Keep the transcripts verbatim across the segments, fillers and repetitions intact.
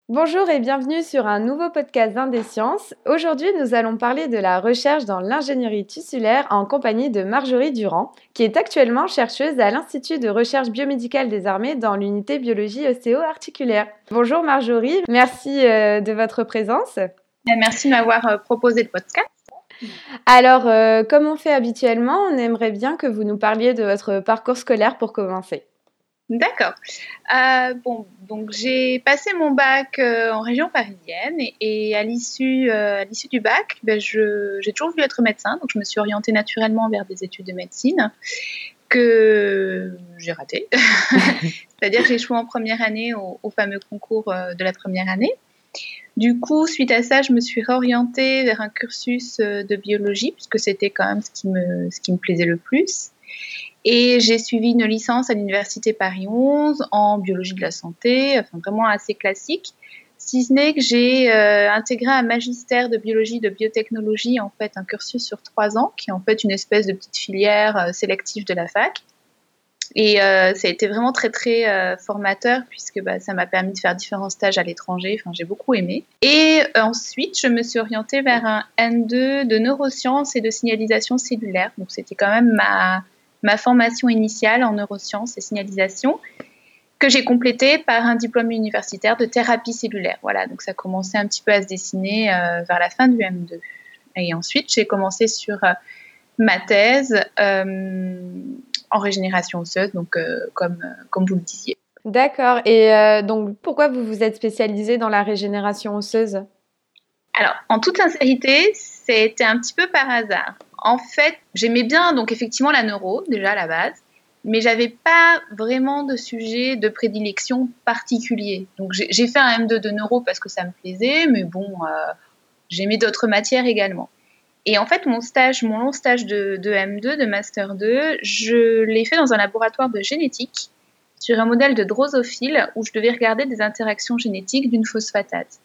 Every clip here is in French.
Bonjour et bienvenue sur un nouveau podcast d'Indesciences. Aujourd'hui, nous allons parler de la recherche dans l'ingénierie tissulaire en compagnie de Marjorie Durand, qui est actuellement chercheuse à l'Institut de recherche biomédicale des armées dans l'unité biologie ostéo-articulaire. Bonjour Marjorie, merci euh, de votre présence. Merci de m'avoir euh, proposé le podcast. Alors, euh, comme on fait habituellement, on aimerait bien que vous nous parliez de votre parcours scolaire pour commencer. D'accord. Euh, bon, donc j'ai passé mon bac euh, en région parisienne et, et à l'issue, euh, à l'issue du bac, ben je, j'ai toujours voulu être médecin, donc je me suis orientée naturellement vers des études de médecine que j'ai raté. C'est-à-dire que j'ai échoué en première année au, au fameux concours euh, de la première année. Du coup, suite à ça, je me suis réorientée vers un cursus euh, de biologie puisque c'était quand même ce qui me, ce qui me plaisait le plus. Et j'ai suivi une licence à l'université Paris onze en biologie de la santé, enfin vraiment assez classique, si ce n'est que j'ai euh, intégré un magistère de biologie de biotechnologie, en fait un cursus sur trois ans, qui est en fait une espèce de petite filière euh, sélective de la fac. Et euh, ça a été vraiment très très euh, formateur puisque bah, ça m'a permis de faire différents stages à l'étranger, enfin j'ai beaucoup aimé. Et euh, ensuite, je me suis orientée vers un N deux de neurosciences et de signalisation cellulaire, donc c'était quand même ma ma formation initiale en neurosciences et signalisation, que j'ai complétée par un diplôme universitaire de thérapie cellulaire. Voilà, donc ça commençait un petit peu à se dessiner euh, vers la fin du M deux. Et ensuite, j'ai commencé sur euh, ma thèse euh, en régénération osseuse, donc euh, comme, euh, comme vous le disiez. D'accord. Et euh, donc, pourquoi vous vous êtes spécialisée dans la régénération osseuse ? Alors, en toute sincérité, c'était un petit peu par hasard. En fait, j'aimais bien, donc effectivement, la neuro, déjà à la base, mais j'avais pas vraiment de sujet de prédilection particulier. Donc, j'ai, j'ai fait un M deux de neuro parce que ça me plaisait, mais bon, euh, j'aimais d'autres matières également. Et en fait, mon stage, mon long stage de, de M deux, de Master deux, je l'ai fait dans un laboratoire de génétique sur un modèle de drosophile où je devais regarder des interactions génétiques d'une phosphatate.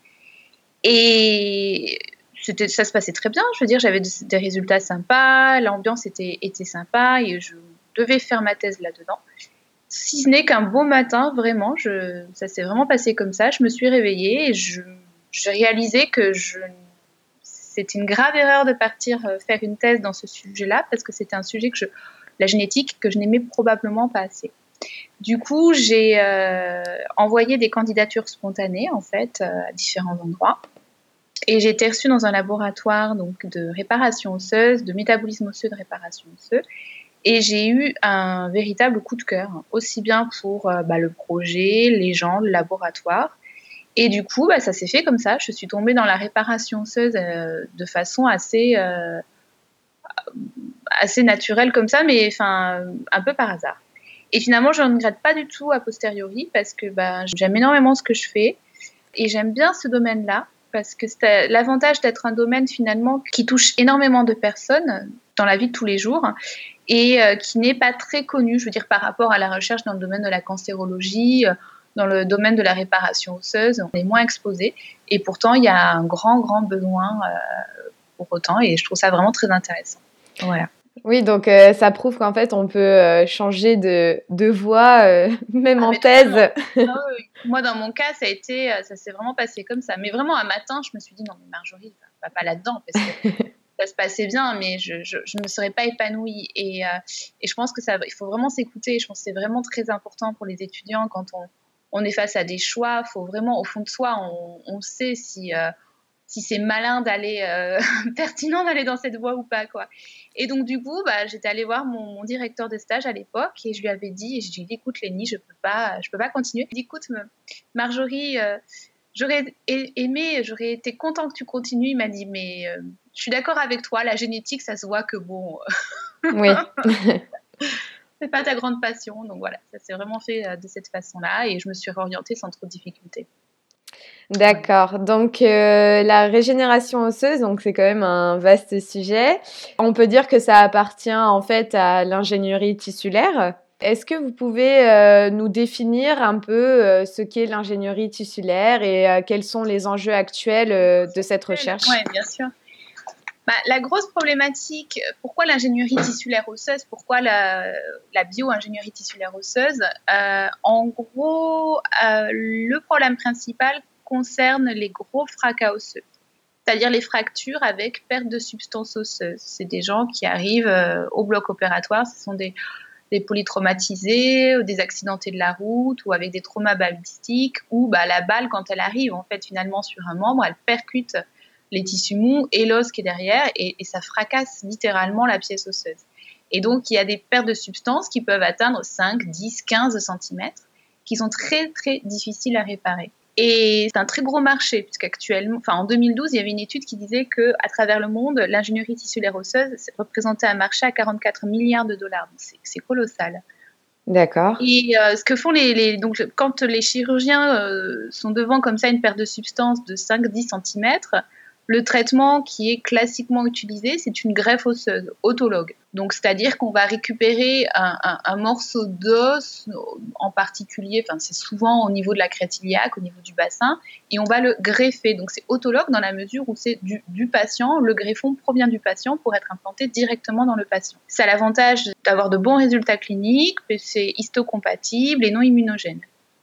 Et c'était, ça se passait très bien, je veux dire, j'avais des résultats sympas, l'ambiance était, était sympa et je devais faire ma thèse là-dedans. Si ce n'est qu'un beau matin, vraiment, je, ça s'est vraiment passé comme ça, je me suis réveillée et je, j'ai réalisé que je, c'était une grave erreur de partir faire une thèse dans ce sujet-là parce que c'était un sujet que je, la génétique, que je n'aimais probablement pas assez. Du coup, j'ai euh, envoyé des candidatures spontanées, en fait, euh, à différents endroits. Et j'ai été reçue dans un laboratoire donc, de réparation osseuse, de métabolisme osseux, de réparation osseuse. Et j'ai eu un véritable coup de cœur, aussi bien pour euh, bah, le projet, les gens, le laboratoire. Et du coup, bah, ça s'est fait comme ça. Je suis tombée dans la réparation osseuse euh, de façon assez, euh, assez naturelle comme ça, mais enfin, un peu par hasard. Et finalement, je ne regrette pas du tout a posteriori parce que bah, j'aime énormément ce que je fais et j'aime bien ce domaine-là parce que c'est l'avantage d'être un domaine finalement qui touche énormément de personnes dans la vie de tous les jours et euh, qui n'est pas très connu, je veux dire, par rapport à la recherche dans le domaine de la cancérologie, euh, dans le domaine de la réparation osseuse, on est moins exposé et pourtant il y a un grand, grand besoin euh, pour autant et je trouve ça vraiment très intéressant. Voilà. Oui, donc euh, ça prouve qu'en fait, on peut euh, changer de, de voie, euh, même ah, en thèse. Ah, oui. Moi, dans mon cas, ça a été, ça s'est vraiment passé comme ça. Mais vraiment, un matin, je me suis dit, non, mais Marjorie, va pas là-dedans, parce que ça se passait bien, mais je ne me serais pas épanouie. Et, euh, et je pense que ça, il faut vraiment s'écouter. Je pense que c'est vraiment très important pour les étudiants quand on, on est face à des choix. Il faut vraiment, au fond de soi, on, on sait si... Euh, si c'est malin d'aller, euh, pertinent d'aller dans cette voie ou pas, quoi. Et donc, du coup, bah, j'étais allée voir mon, mon directeur de stage à l'époque et je lui avais dit, et je lui ai dit, écoute, Lénie, je peux pas, je peux pas continuer. Il dit, écoute, Marjorie, euh, j'aurais aimé, j'aurais été content que tu continues. Il m'a dit, mais euh, je suis d'accord avec toi, la génétique, ça se voit que bon. Oui. C'est pas ta grande passion. Donc voilà, ça s'est vraiment fait de cette façon-là et je me suis réorientée sans trop de difficultés. D'accord. Donc, euh, la régénération osseuse, donc c'est quand même un vaste sujet. On peut dire que ça appartient en fait à l'ingénierie tissulaire. Est-ce que vous pouvez euh, nous définir un peu euh, ce qu'est l'ingénierie tissulaire et euh, quels sont les enjeux actuels euh, de cette recherche ? Oui, bien sûr. Bah, la grosse problématique, pourquoi l'ingénierie tissulaire osseuse, pourquoi la, la bio-ingénierie tissulaire osseuse euh, En gros, euh, le problème principal concerne les gros fracas osseux, c'est-à-dire les fractures avec perte de substance osseuse. C'est des gens qui arrivent euh, au bloc opératoire, ce sont des, des polytraumatisés, des accidentés de la route ou avec des traumas balistiques, où bah, la balle, quand elle arrive en fait finalement sur un membre, elle percute les tissus mous et l'os qui est derrière, et, et ça fracasse littéralement la pièce osseuse. Et donc, il y a des pertes de substance qui peuvent atteindre cinq, dix, quinze centimètres, qui sont très, très difficiles à réparer. Et c'est un très gros marché, puisqu'actuellement, enfin, en deux mille douze, il y avait une étude qui disait qu'à travers le monde, l'ingénierie tissulaire osseuse représentait un marché à quarante-quatre milliards de dollars. Donc, c'est, c'est colossal. D'accord. Et euh, ce que font les, les donc quand les chirurgiens euh, sont devant comme ça une perte de substance de cinq à dix centimètres, le traitement qui est classiquement utilisé, c'est une greffe osseuse autologue. Donc, c'est-à-dire qu'on va récupérer un, un, un morceau d'os en particulier, enfin, c'est souvent au niveau de la crête iliaque, au niveau du bassin, et on va le greffer. Donc, c'est autologue dans la mesure où c'est du, du patient, le greffon provient du patient pour être implanté directement dans le patient. Ça a l'avantage d'avoir de bons résultats cliniques, c'est histocompatible et non immunogène.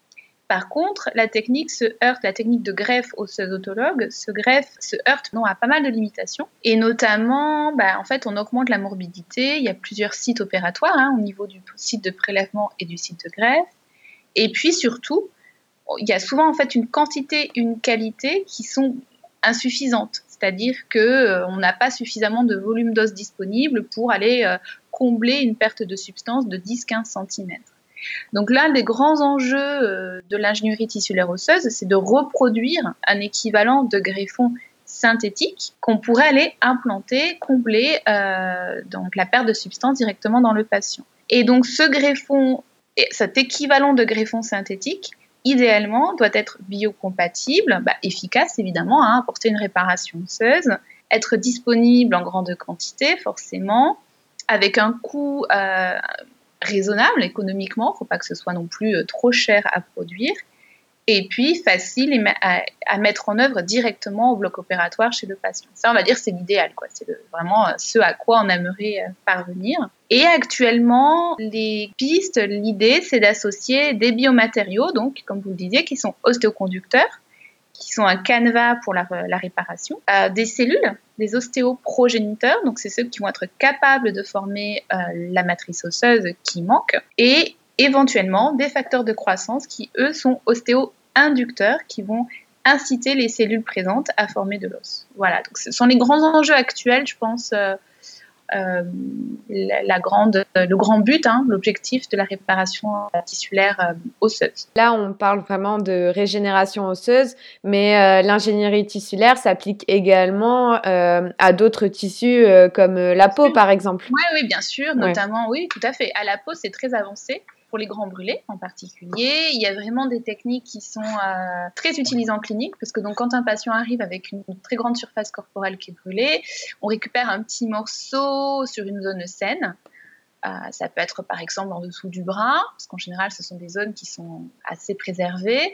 Par contre, la technique se heurte, la technique de greffe osseuse autologue se greffe, se heurte non, à pas mal de limitations. Et notamment, bah, en fait, on augmente la morbidité. Il y a plusieurs sites opératoires hein, au niveau du site de prélèvement et du site de greffe. Et puis surtout, il y a souvent en fait une quantité, une qualité qui sont insuffisantes. C'est-à-dire qu'on euh, n'a pas suffisamment de volume d'os disponible pour aller euh, combler une perte de substance de dix à quinze centimètres. Donc l'un des grands enjeux de l'ingénierie tissulaire osseuse, c'est de reproduire un équivalent de greffon synthétique qu'on pourrait aller implanter, combler euh, donc la perte de substance directement dans le patient. Et donc ce greffon, cet équivalent de greffon synthétique, idéalement doit être biocompatible, bah, efficace évidemment, hein, apporter une réparation osseuse, être disponible en grande quantité forcément, avec un coût euh, raisonnable économiquement, il ne faut pas que ce soit non plus euh, trop cher à produire, et puis facile à, à mettre en œuvre directement au bloc opératoire chez le patient. Ça, on va dire, c'est l'idéal, quoi. C'est le, vraiment ce à quoi on aimerait euh, parvenir. Et actuellement, les pistes, l'idée, c'est d'associer des biomatériaux, donc, comme vous le disiez, qui sont ostéoconducteurs, qui sont un canevas pour la, la réparation, euh, des cellules, des ostéoprogéniteurs, donc c'est ceux qui vont être capables de former euh, la matrice osseuse qui manque, et éventuellement des facteurs de croissance qui, eux, sont ostéo-inducteurs, qui vont inciter les cellules présentes à former de l'os. Voilà, donc ce sont les grands enjeux actuels, je pense, euh, euh, la, la grande, le grand but, hein, l'objectif de la réparation tissulaire euh, osseuse. Là, on parle vraiment de régénération osseuse, mais euh, l'ingénierie tissulaire s'applique également euh, à d'autres tissus euh, comme la peau, par exemple. Oui, oui, bien sûr, notamment, ouais. Oui, tout à fait. À la peau, c'est très avancé. Pour les grands brûlés en particulier, il y a vraiment des techniques qui sont euh, très utilisées en clinique, parce que donc, quand un patient arrive avec une très grande surface corporelle qui est brûlée, on récupère un petit morceau sur une zone saine. Euh, ça peut être par exemple en dessous du bras, parce qu'en général, ce sont des zones qui sont assez préservées,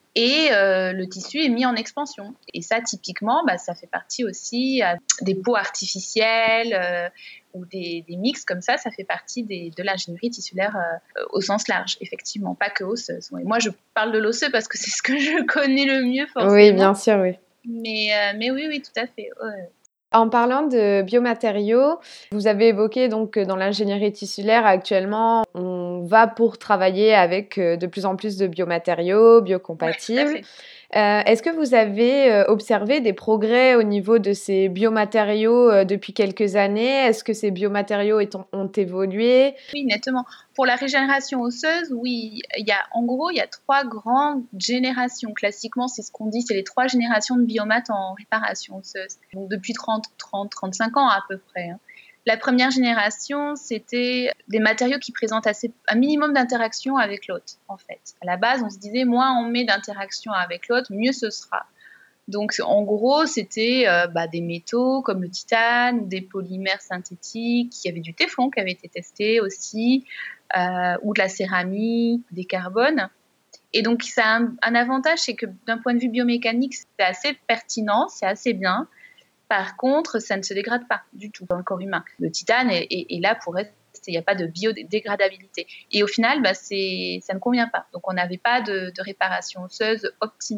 et euh, le tissu est mis en expansion. Et ça, typiquement, bah, ça fait partie aussi euh, des peaux artificielles euh, ou des, des mix comme ça, ça fait partie des, de l'ingénierie tissulaire euh, au sens large, effectivement, pas que osseuse. Ouais. Moi, je parle de l'osseux parce que c'est ce que je connais le mieux, forcément. Oui, bien sûr, oui. Mais, euh, mais oui, oui, tout à fait. Ouais. En parlant de biomatériaux, vous avez évoqué donc que dans l'ingénierie tissulaire actuellement, on va pour travailler avec de plus en plus de biomatériaux biocompatibles. Ouais, euh, est-ce que vous avez observé des progrès au niveau de ces biomatériaux euh, depuis quelques années? Est-ce que ces biomatériaux ont, ont évolué? Oui, nettement. Pour la régénération osseuse, oui, il y a, en gros, il y a trois grandes générations. Classiquement, c'est ce qu'on dit, c'est les trois générations de biomates en réparation osseuse. Donc, depuis trente, trente, trente-cinq ans à peu près. Hein. La première génération, c'était des matériaux qui présentent assez, un minimum d'interaction avec l'hôte, en fait. À la base, on se disait, moins on met d'interaction avec l'hôte, mieux ce sera. Donc, en gros, c'était euh, bah, des métaux comme le titane ou des polymères synthétiques. Il y avait du téflon qui avait été testé aussi, euh, ou de la céramique, des carbones. Et donc, ça a un, un avantage, c'est que d'un point de vue biomécanique, c'est assez pertinent, c'est assez bien. Par contre, ça ne se dégrade pas du tout dans le corps humain. Le titane est, est, est là pour rester. Il n'y a pas de biodégradabilité. Et au final, bah, c'est, ça ne convient pas. Donc, on n'avait pas de, de réparation osseuse optimale.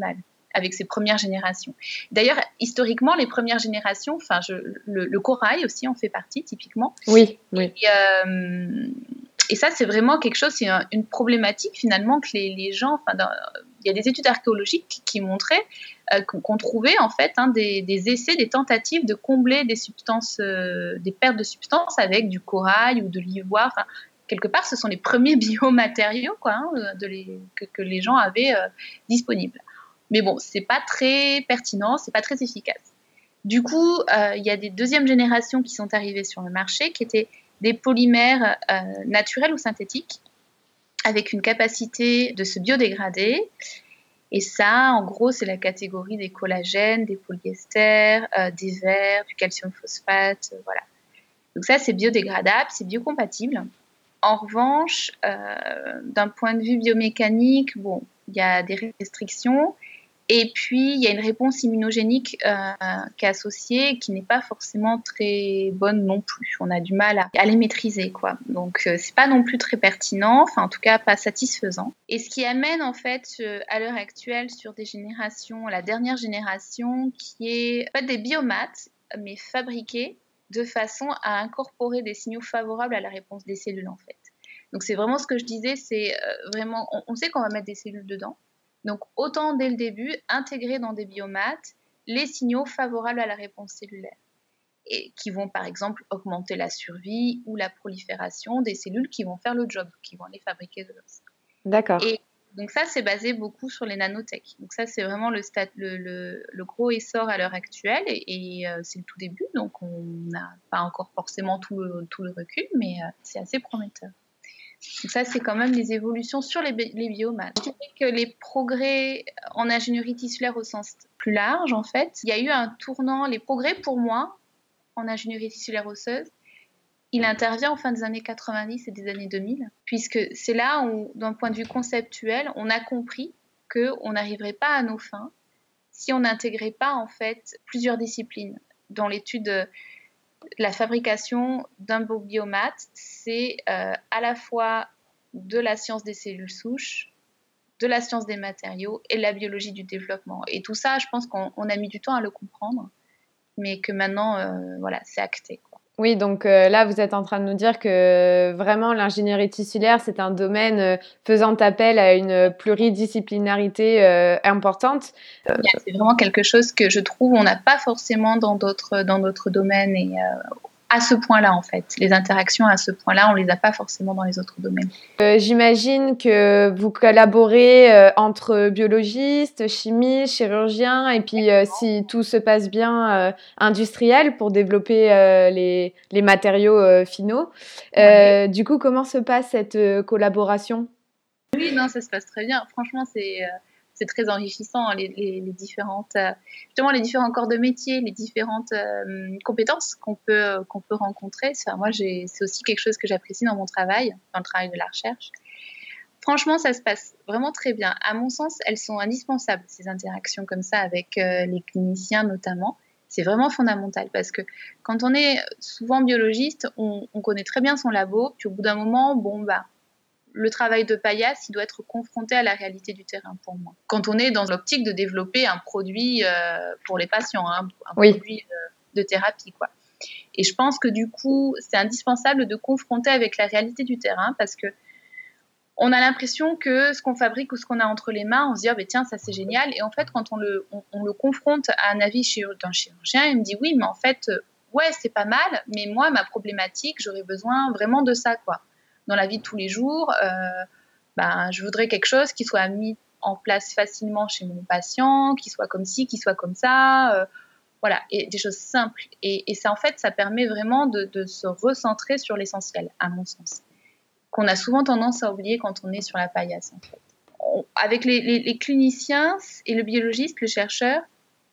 avec ces premières générations. D'ailleurs, historiquement, les premières générations, enfin, je, le, le corail aussi en fait partie, typiquement. Oui, oui. Et, euh, et ça, c'est vraiment quelque chose, c'est un, une problématique finalement que les, les gens, enfin, dans, il y a des études archéologiques qui, qui montraient euh, qu'on, qu'on trouvait en fait hein, des, des essais, des tentatives de combler des substances, euh, des pertes de substances avec du corail ou de l'ivoire. Enfin, quelque part, ce sont les premiers biomatériaux quoi, hein, de les, que, que les gens avaient euh, disponibles. Mais bon, c'est pas très pertinent, c'est pas très efficace. Du coup, euh, il y a des deuxièmes générations qui sont arrivées sur le marché, qui étaient des polymères euh, naturels ou synthétiques, avec une capacité de se biodégrader. Et ça, en gros, c'est la catégorie des collagènes, des polyesters, euh, des verres, du calcium phosphate, euh, voilà. Donc ça, c'est biodégradable, c'est biocompatible. En revanche, euh, d'un point de vue biomécanique, bon, il y a des restrictions. Et puis, il y a une réponse immunogénique euh, qui est associée, qui n'est pas forcément très bonne non plus. On a du mal à, à les maîtriser, quoi. Donc, euh, c'est pas non plus très pertinent, enfin, en tout cas, pas satisfaisant. Et ce qui amène, en fait, euh, à l'heure actuelle, sur des générations, la dernière génération, qui est en fait, des biomates, mais fabriqués de façon à incorporer des signaux favorables à la réponse des cellules, en fait. Donc, c'est vraiment ce que je disais, c'est euh, vraiment, on, on sait qu'on va mettre des cellules dedans. Donc, autant dès le début, intégrer dans des biomates les signaux favorables à la réponse cellulaire et qui vont, par exemple, augmenter la survie ou la prolifération des cellules qui vont faire le job, qui vont aller fabriquer de l'os. D'accord. Et donc ça, c'est basé beaucoup sur les nanotech. Donc ça, c'est vraiment le, stat, le, le, le gros essor à l'heure actuelle et, et euh, c'est le tout début. Donc, on n'a pas encore forcément tout le, tout le recul, mais euh, c'est assez prometteur. Donc ça, c'est quand même les évolutions sur les, les biomates. Je dirais que les progrès en ingénierie tissulaire au sens plus large, en fait, il y a eu un tournant, les progrès pour moi en ingénierie tissulaire osseuse, il intervient en fin des années quatre-vingt-dix et des années deux mille, puisque c'est là où, d'un point de vue conceptuel, on a compris qu'on n'arriverait pas à nos fins si on n'intégrait pas, en fait, plusieurs disciplines. Dans l'étude la fabrication d'un beau biomate, c'est euh, à la fois de la science des cellules souches, de la science des matériaux et de la biologie du développement. Et tout ça, je pense qu'on on a mis du temps à le comprendre, mais que maintenant, euh, voilà, c'est acté, quoi. Oui, donc euh, là, vous êtes en train de nous dire que vraiment l'ingénierie tissulaire, c'est un domaine euh, faisant appel à une pluridisciplinarité euh, importante. Euh... C'est vraiment quelque chose que je trouve on n'a pas forcément dans d'autres, dans d'autres domaines et euh, à ce point-là, en fait. Les interactions à ce point-là, on ne les a pas forcément dans les autres domaines. Euh, j'imagine que vous collaborez euh, entre biologistes, chimistes, chirurgiens, et puis euh, si tout se passe bien, euh, industriels pour développer euh, les, les matériaux euh, finaux. Euh, ouais. Du coup, comment se passe cette euh, collaboration ? Oui, non, ça se passe très bien. Franchement, c'est... Euh... c'est très enrichissant, hein, les, les, les différentes, euh, justement les différents corps de métier, les différentes euh, compétences qu'on peut, qu'on peut rencontrer. Enfin, moi, j'ai, c'est aussi quelque chose que j'apprécie dans mon travail, dans le travail de la recherche. Franchement, ça se passe vraiment très bien. À mon sens, elles sont indispensables, ces interactions comme ça avec euh, les cliniciens notamment. C'est vraiment fondamental parce que quand on est souvent biologiste, on, on connaît très bien son labo, puis au bout d'un moment, bon, bah, le travail de paillasse, il doit être confronté à la réalité du terrain pour moi. Quand on est dans l'optique de développer un produit euh, pour les patients, hein, un oui. produit euh, de thérapie, quoi. Et je pense que du coup, c'est indispensable de confronter avec la réalité du terrain parce que on a l'impression que ce qu'on fabrique ou ce qu'on a entre les mains, on se dit, oh, ben, tiens, ça c'est génial. Et en fait, quand on le, on, on le confronte à un avis d'un chirurgien, il me dit, oui, mais en fait, euh, ouais, c'est pas mal, mais moi, ma problématique, j'aurais besoin vraiment de ça, quoi. Dans la vie de tous les jours, euh, ben, je voudrais quelque chose qui soit mis en place facilement chez mon patient, qui soit comme ci, qui soit comme ça, euh, voilà, et des choses simples. Et, et ça, en fait, ça permet vraiment de, de se recentrer sur l'essentiel, à mon sens, qu'on a souvent tendance à oublier quand on est sur la paillasse, en fait. On, avec les, les, les cliniciens et le biologiste, le chercheur,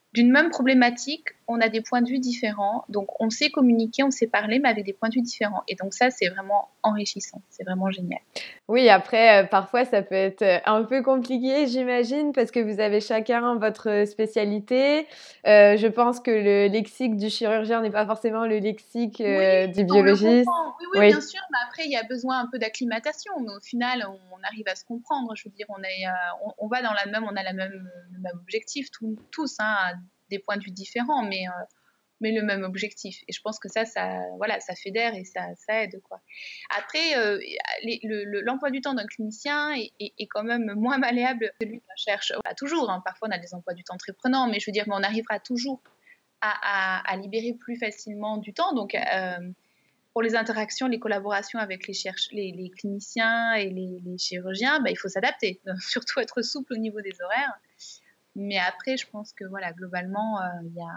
d'une même problématique, on a des points de vue différents. Donc, on sait communiquer, on sait parler, mais avec des points de vue différents. Et donc, ça, c'est vraiment enrichissant. C'est vraiment génial. Oui, après, euh, parfois, ça peut être euh, un peu compliqué, j'imagine, parce que vous avez chacun votre spécialité. Euh, je pense que le lexique du chirurgien n'est pas forcément le lexique euh, oui, du on le biologiste. comprend. Oui, oui, Oui, bien sûr. Mais après, il y a besoin un peu d'acclimatation. Mais au final, on, on arrive à se comprendre. Je veux dire, on, est, euh, on, on va dans la même, on a la même, le même objectif, tout, tous, hein, à des points de vue différents. Mais... Euh, mais le même objectif. Et je pense que ça, ça, voilà, ça fédère et ça, ça aide, quoi. Après, euh, les, le, le, l'emploi du temps d'un clinicien est, est, est quand même moins malléable que celui d'un chercheur. Pas toujours, hein, parfois on a des emplois du temps très prenants, mais je veux dire, mais on arrivera toujours à, à, à libérer plus facilement du temps. Donc, euh, pour les interactions, les collaborations avec les, cherche- les, les cliniciens et les, les chirurgiens, bah, il faut s'adapter, surtout être souple au niveau des horaires. Mais après, je pense que voilà, globalement, il euh, y a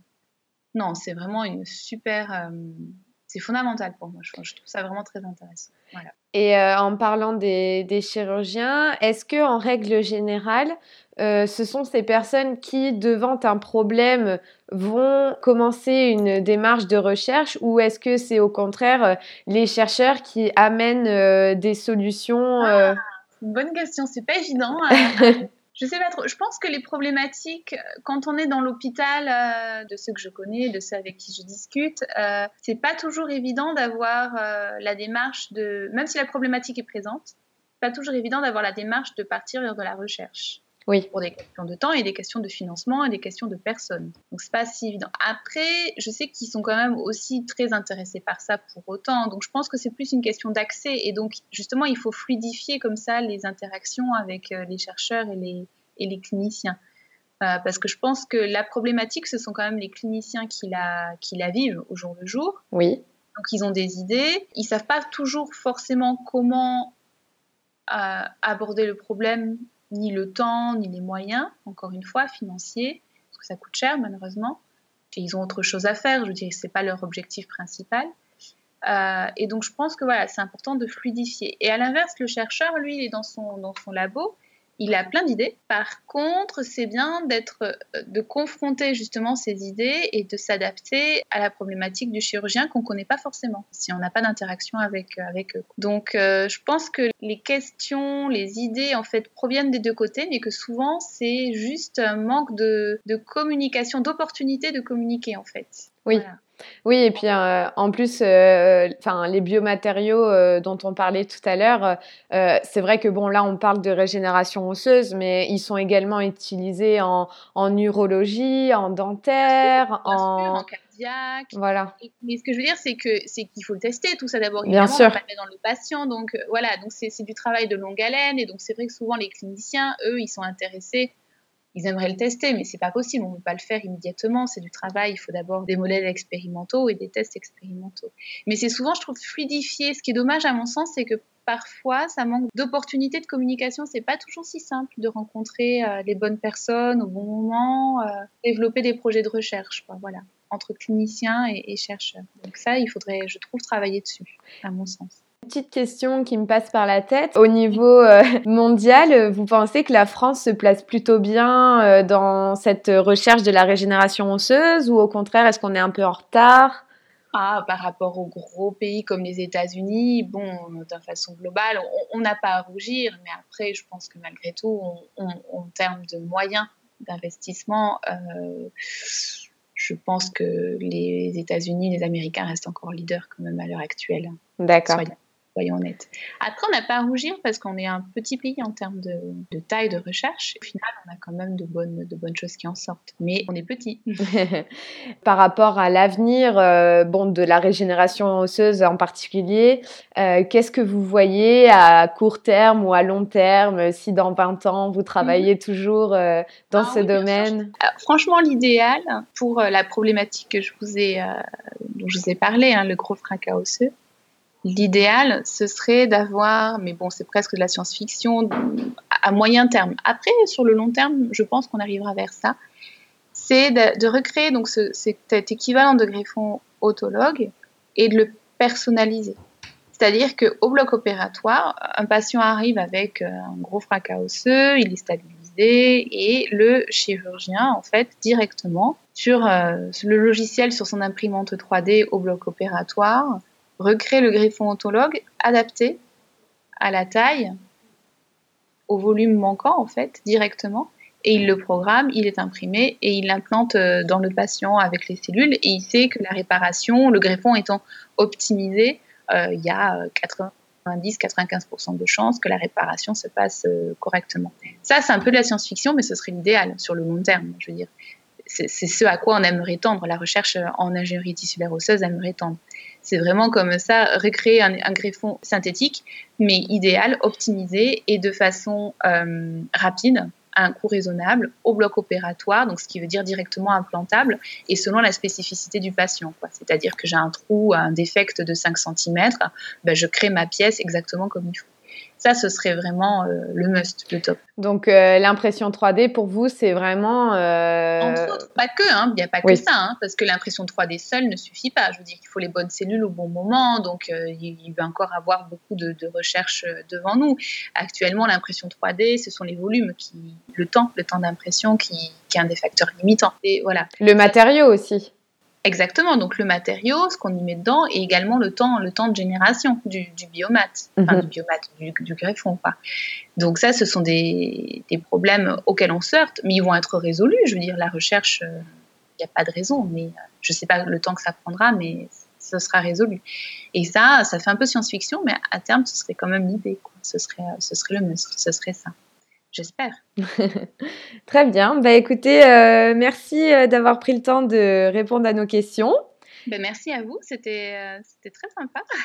non, c'est vraiment une super... Euh, c'est fondamental pour moi. Je, je trouve ça vraiment très intéressant. Voilà. Et euh, en parlant des, des chirurgiens, est-ce que en règle générale, euh, ce sont ces personnes qui, devant un problème, vont commencer une démarche de recherche, ou est-ce que c'est au contraire euh, les chercheurs qui amènent euh, des solutions euh... Ah, c'est une bonne question. C'est pas évident. Euh, je sais pas trop. Je pense que les problématiques, quand on est dans l'hôpital, euh, de ceux que je connais, de ceux avec qui je discute, euh, c'est pas toujours évident d'avoir euh, la démarche de, même si la problématique est présente, c'est pas toujours évident d'avoir la démarche de partir vers de la recherche. Oui. Pour des questions de temps et des questions de financement et des questions de personnes. Donc, c'est pas si évident. Après, je sais qu'ils sont quand même aussi très intéressés par ça pour autant. Donc, je pense que c'est plus une question d'accès. Et donc, justement, il faut fluidifier comme ça les interactions avec les chercheurs et les, et les cliniciens. Euh, parce que je pense que la problématique, ce sont quand même les cliniciens qui la, qui la vivent au jour le jour. Oui. Donc, ils ont des idées. Ils savent pas toujours forcément comment euh, aborder le problème, ni le temps, ni les moyens, encore une fois, financiers, parce que ça coûte cher, malheureusement. Et ils ont autre chose à faire, je veux dire, c'est pas leur objectif principal. Euh, et donc, je pense que voilà, c'est important de fluidifier. Et à l'inverse, le chercheur, lui, il est dans son, dans son labo, il a plein d'idées. Par contre, c'est bien d'être, de confronter justement ces idées et de s'adapter à la problématique du chirurgien qu'on ne connaît pas forcément, si on n'a pas d'interaction avec, avec eux. Donc, euh, je pense que les questions, les idées, en fait, proviennent des deux côtés, mais que souvent, c'est juste un manque de, de communication, d'opportunité de communiquer, en fait. Oui. Voilà. Oui, et puis euh, en plus, euh, enfin, les biomatériaux euh, dont on parlait tout à l'heure, euh, c'est vrai que bon, là, on parle de régénération osseuse, mais ils sont également utilisés en, en urologie, en dentaire, bien sûr, en... bien sûr, en cardiaque. Voilà. Mais ce que je veux dire, c'est que c'est qu'il faut le tester tout ça d'abord. Bien Évidemment, sûr. on va pas le mettre dans le patient, donc euh, voilà. Donc c'est, c'est du travail de longue haleine, et donc c'est vrai que souvent les cliniciens, eux, ils sont intéressés. Ils aimeraient le tester, mais c'est pas possible. On ne peut pas le faire immédiatement. C'est du travail. Il faut d'abord des modèles expérimentaux et des tests expérimentaux. Mais c'est souvent, je trouve, fluidifié. Ce qui est dommage, à mon sens, c'est que parfois, ça manque d'opportunités de communication. C'est pas toujours si simple de rencontrer euh, les bonnes personnes au bon moment, euh, développer des projets de recherche, quoi, voilà, entre cliniciens et, et chercheurs. Donc ça, il faudrait, je trouve, travailler dessus, à mon sens. Petite question qui me passe par la tête. Au niveau euh, mondial, vous pensez que la France se place plutôt bien euh, dans cette recherche de la régénération osseuse, ou au contraire, est-ce qu'on est un peu en retard ? Ah, par rapport aux gros pays comme les États-Unis, bon, d'une façon globale, on n'a pas à rougir, mais après, je pense que malgré tout, on, on, en termes de moyens d'investissement, euh, je pense que les États-Unis, les Américains restent encore leaders quand même à l'heure actuelle. D'accord. Soyons, soyons honnêtes. Après, on n'a pas à rougir parce qu'on est un petit pays en termes de, de taille de recherche. Au final, on a quand même de bonnes, de bonnes choses qui en sortent. Mais on est petit. Par rapport à l'avenir, euh, bon, de la régénération osseuse en particulier, euh, qu'est-ce que vous voyez à court terme ou à long terme, si dans vingt ans, vous travaillez mm-hmm. toujours euh, dans ah, ce oui, domaine ? Alors, franchement, l'idéal pour euh, la problématique que je vous ai, euh, dont je vous ai parlé, hein, le gros fracas osseux, l'idéal, ce serait d'avoir, mais bon, c'est presque de la science-fiction, à moyen terme. Après, sur le long terme, je pense qu'on arrivera vers ça. C'est de, de recréer donc ce, cet équivalent de greffon autologue et de le personnaliser. C'est-à-dire qu'au bloc opératoire, un patient arrive avec un gros fracas osseux, il est stabilisé, décider et le chirurgien, en fait, directement, sur euh, le logiciel, sur son imprimante trois D au bloc opératoire, recrée le greffon autologue adapté à la taille, au volume manquant, en fait, directement. Et il le programme, il est imprimé et il l'implante dans le patient avec les cellules. Et il sait que la réparation, le greffon étant optimisé, euh, il y a quatre-vingt-dix à quatre-vingt-quinze pour cent de chances que la réparation se passe euh, correctement. Ça, c'est un peu de la science-fiction, mais ce serait l'idéal sur le long terme, je veux dire. C'est, c'est ce à quoi on aimerait tendre. La recherche en ingénierie tissulaire osseuse aimerait tendre. C'est vraiment comme ça, recréer un, un greffon synthétique, mais idéal, optimisé et de façon euh, rapide, à un coût raisonnable, au bloc opératoire, donc ce qui veut dire directement implantable, et selon la spécificité du patient, quoi. C'est-à-dire que j'ai un trou, un défect de cinq centimètres, ben je crée ma pièce exactement comme il faut. Ça, ce serait vraiment euh, le must, le top. Donc, euh, l'impression trois D, pour vous, c'est vraiment... Euh... Entre autres, pas que, hein, il n'y a pas oui. que ça, hein, parce que l'impression trois D seule ne suffit pas. Je veux dire qu'il faut les bonnes cellules au bon moment, donc euh, il, il va encore avoir beaucoup de, de recherches devant nous. Actuellement, l'impression trois D, ce sont les volumes, qui, le temps, le temps d'impression qui, qui est un des facteurs limitants. Et voilà. Le matériau aussi. Exactement, donc le matériau, ce qu'on y met dedans, et également le temps, le temps de génération du, du biomat, enfin mm-hmm. du biomat, du, du greffon, quoi. Donc ça, ce sont des, des problèmes auxquels on se heurte, mais ils vont être résolus. Je veux dire, la recherche, il euh, n'y a pas de raison, mais euh, je ne sais pas le temps que ça prendra, mais ce sera résolu. Et ça, ça fait un peu science-fiction, mais à terme, ce serait quand même l'idée, quoi. Ce serait, ce serait le must, ce serait ça. J'espère. Très bien. Bah, écoutez, euh, merci d'avoir pris le temps de répondre à nos questions. Ben, merci à vous, c'était, euh, c'était très sympa.